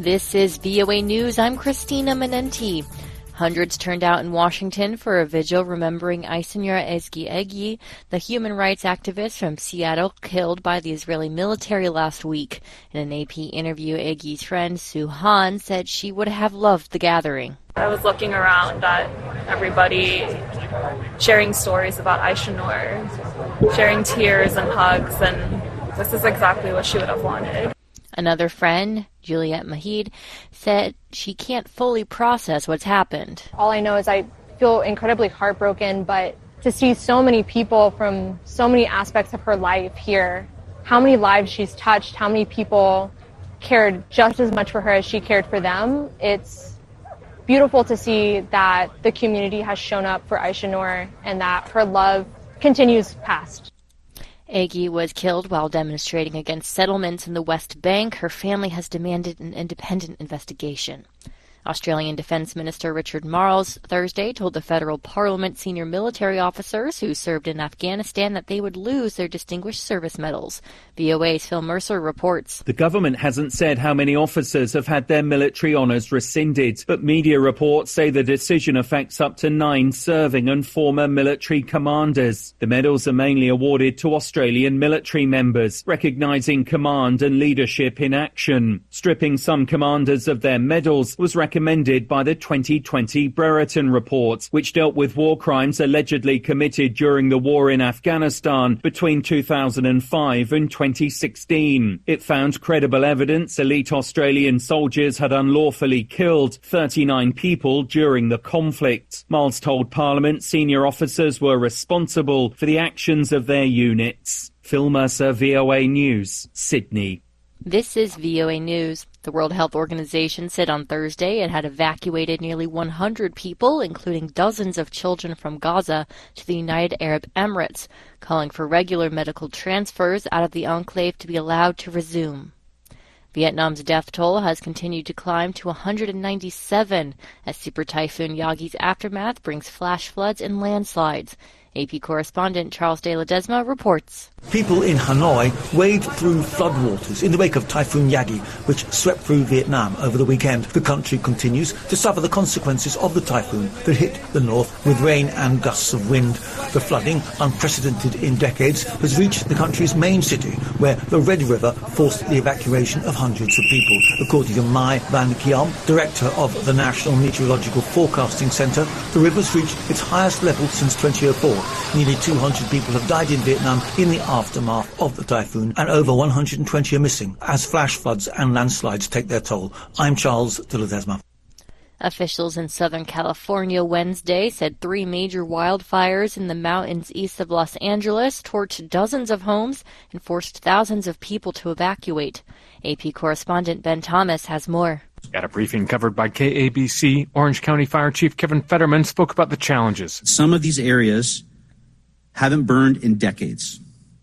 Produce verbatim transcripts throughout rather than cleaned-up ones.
This is V O A News. I'm Christina Menenti. Hundreds turned out in Washington for a vigil remembering Aysenur Ezgi Egi, the human rights activist from Seattle killed by the Israeli military last week. In an A P interview, Egi's friend Sue Han said she would have loved the gathering. I was looking around at everybody sharing stories about Aysenur, sharing tears and hugs, and this is exactly what she would have wanted. Another friend, Juliet Mahid, said she can't fully process what's happened. All I know is I feel incredibly heartbroken, but to see so many people from so many aspects of her life here, how many lives she's touched, how many people cared just as much for her as she cared for them, it's beautiful to see that the community has shown up for Aysenur and that her love continues past. Egi was killed while demonstrating against settlements in the West Bank. Her family has demanded an independent investigation. Australian Defence Minister Richard Marles Thursday told the federal parliament senior military officers who served in Afghanistan that they would lose their Distinguished Service Medals. V O A's Phil Mercer reports. The government hasn't said how many officers have had their military honours rescinded, but media reports say the decision affects up to nine serving and former military commanders. The medals are mainly awarded to Australian military members, recognising command and leadership in action. Stripping some commanders of their medals was recommended recommended by the twenty twenty Brereton report, which dealt with war crimes allegedly committed during the war in Afghanistan between two thousand five and twenty sixteen. It found credible evidence elite Australian soldiers had unlawfully killed thirty-nine people during the conflict. Miles told Parliament senior officers were responsible for the actions of their units. Phil Mercer, V O A News, Sydney. This is V O A News. The World Health Organization said on Thursday it had evacuated nearly one hundred people, including dozens of children from Gaza, to the United Arab Emirates, calling for regular medical transfers out of the enclave to be allowed to resume. Vietnam's death toll has continued to climb to one hundred ninety-seven as Super Typhoon Yagi's aftermath brings flash floods and landslides. A P correspondent Charles De Ledesma reports. People in Hanoi waded through floodwaters in the wake of Typhoon Yagi, which swept through Vietnam over the weekend. The country continues to suffer the consequences of the typhoon that hit the north with rain and gusts of wind. The flooding, unprecedented in decades, has reached the country's main city, where the Red River forced the evacuation of hundreds of people. According to Mai Van Kiam, director of the National Meteorological Forecasting Center, the river's reached its highest level since twenty oh four. Nearly two hundred people have died in Vietnam in the aftermath of the typhoon, and over one hundred twenty are missing as flash floods and landslides take their toll. I'm Charles De Ledesma. Officials in Southern California Wednesday said three major wildfires in the mountains east of Los Angeles torched dozens of homes and forced thousands of people to evacuate. A P correspondent Ben Thomas has more. At a briefing covered by K A B C, Orange County Fire Chief Kevin Fetterman spoke about the challenges. Some of these areas haven't burned in decades.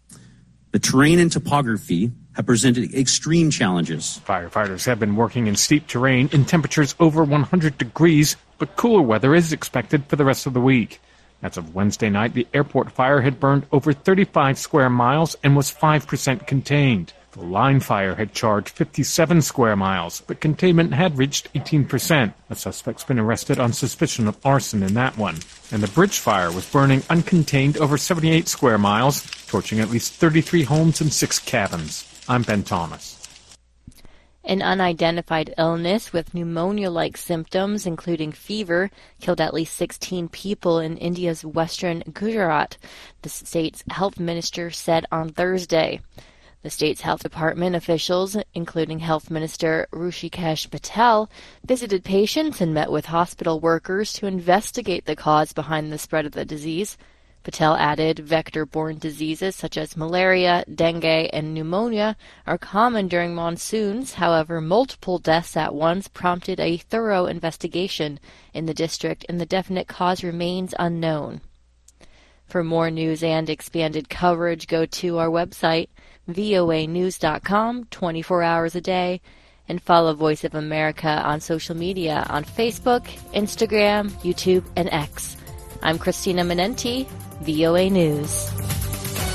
The terrain and topography have presented extreme challenges. Firefighters have been working in steep terrain in temperatures over one hundred degrees, but cooler weather is expected for the rest of the week. As of Wednesday night, the airport fire had burned over thirty-five square miles and was five percent contained. The line fire had charged fifty-seven square miles, but containment had reached eighteen percent. A suspect's been arrested on suspicion of arson in that one. And the bridge fire was burning uncontained over seventy-eight square miles, torching at least thirty-three homes and six cabins. I'm Ben Thomas. An unidentified illness with pneumonia-like symptoms, including fever, killed at least sixteen people in India's western Gujarat, the state's health minister said on Thursday. The state's health department officials, including Health Minister Rushikesh Patel, visited patients and met with hospital workers to investigate the cause behind the spread of the disease. Patel added vector-borne diseases such as malaria, dengue, and pneumonia are common during monsoons. However, multiple deaths at once prompted a thorough investigation in the district, and the definite cause remains unknown. For more news and expanded coverage, go to our website, V O A news dot com, twenty-four hours a day, and follow Voice of America on social media on Facebook, Instagram, YouTube, and X. I'm Christina Menenti, V O A News.